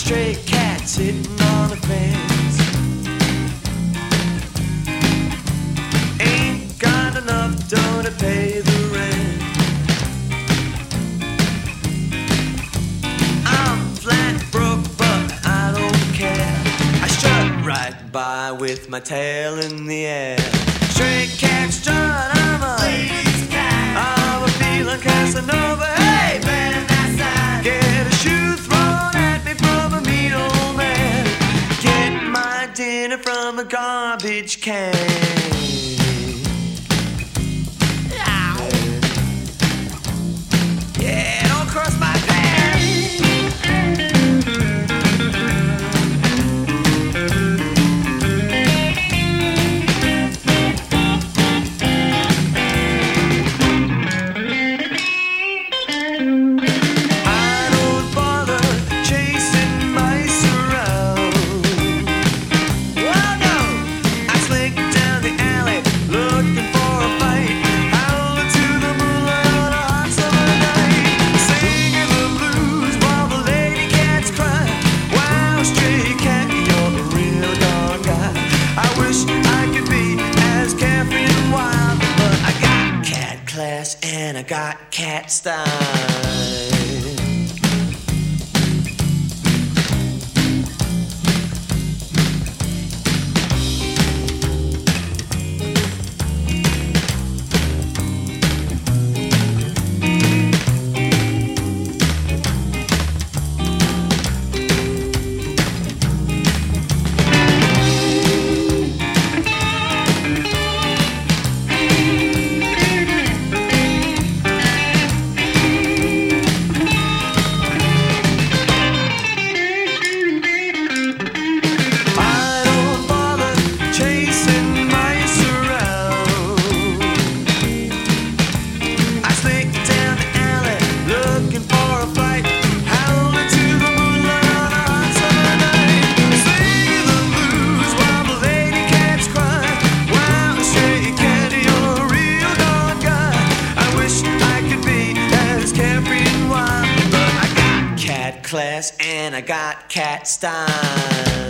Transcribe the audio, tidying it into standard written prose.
stray cat sitting on the fence. Ain't got enough dough to pay the rent. I'm flat broke, but I don't care. I strut right by with my tail in the air. Stray cat strut, I'm a lazy cat. I'm a feeling Casanova. Hey, man, outside. Get a shoe thrown at me from a mean old man. Get my dinner from a garbage can. Yeah, don't cross my path. And I got cat style. Class and I got cat style.